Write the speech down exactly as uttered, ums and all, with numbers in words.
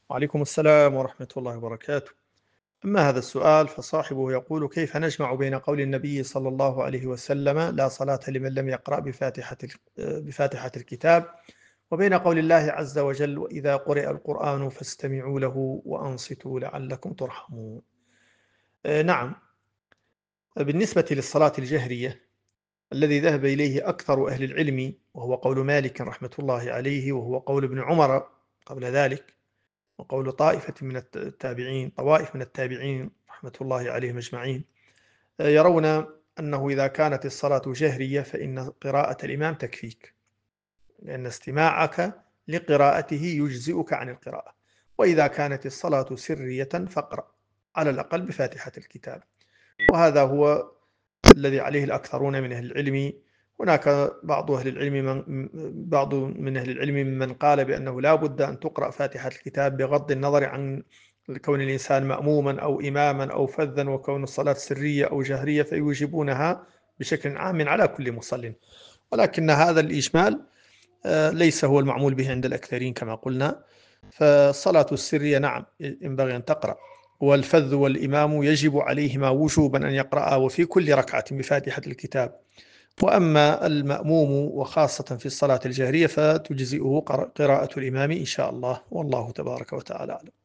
وعليكم السلام ورحمة الله وبركاته. أما هذا السؤال فصاحبه يقول: كيف نجمع بين قول النبي صلى الله عليه وسلم لا صلاة لمن لم يقرأ بفاتحة ال- بفاتحة الكتاب، وبين قول الله عز وجل: وإذا قرئ القرآن فاستمعوا له وأنصتوا لعلكم ترحمون. آه، نعم. بالنسبة للصلاة الجهرية، الذي ذهب إليه أكثر أهل العلم وهو قول مالك رحمة الله عليه، وهو قول ابن عمر قبل ذلك، وقول طائفة من الت- التابعين طوائف من التابعين رحمة الله عليهم أجمعين، آه، يرون أنه إذا كانت الصلاة جهرية فإن قراءة الإمام تكفيك، لأن استماعك لقراءته يجزئك عن القراءة. وإذا كانت الصلاة سرية فاقرأ على الأقل بفاتحة الكتاب. وهذا هو الذي عليه الأكثرون من أهل العلم. هناك بعض أهل العلم من بعض من أهل العلم ممن قال بأنه لا بد أن تقرأ فاتحة الكتاب بغض النظر عن كون الإنسان مأموما أو إماما أو فذا، وكون الصلاة سرية أو جهرية، فيوجبونها بشكل عام على كل مصل. ولكن هذا الإجمال آه، ليس هو المعمول به عند الأكثرين كما قلنا. فالصلاة السرية نعم ينبغي أن تقرأ، والفذ والإمام يجب عليهما وجوبا أن يقرأ وفي كل ركعة بفاتحة الكتاب. وأما المأموم وخاصة في الصلاة الجهرية فتجزئه قراءة الإمام إن شاء الله، والله تبارك وتعالى أعلم.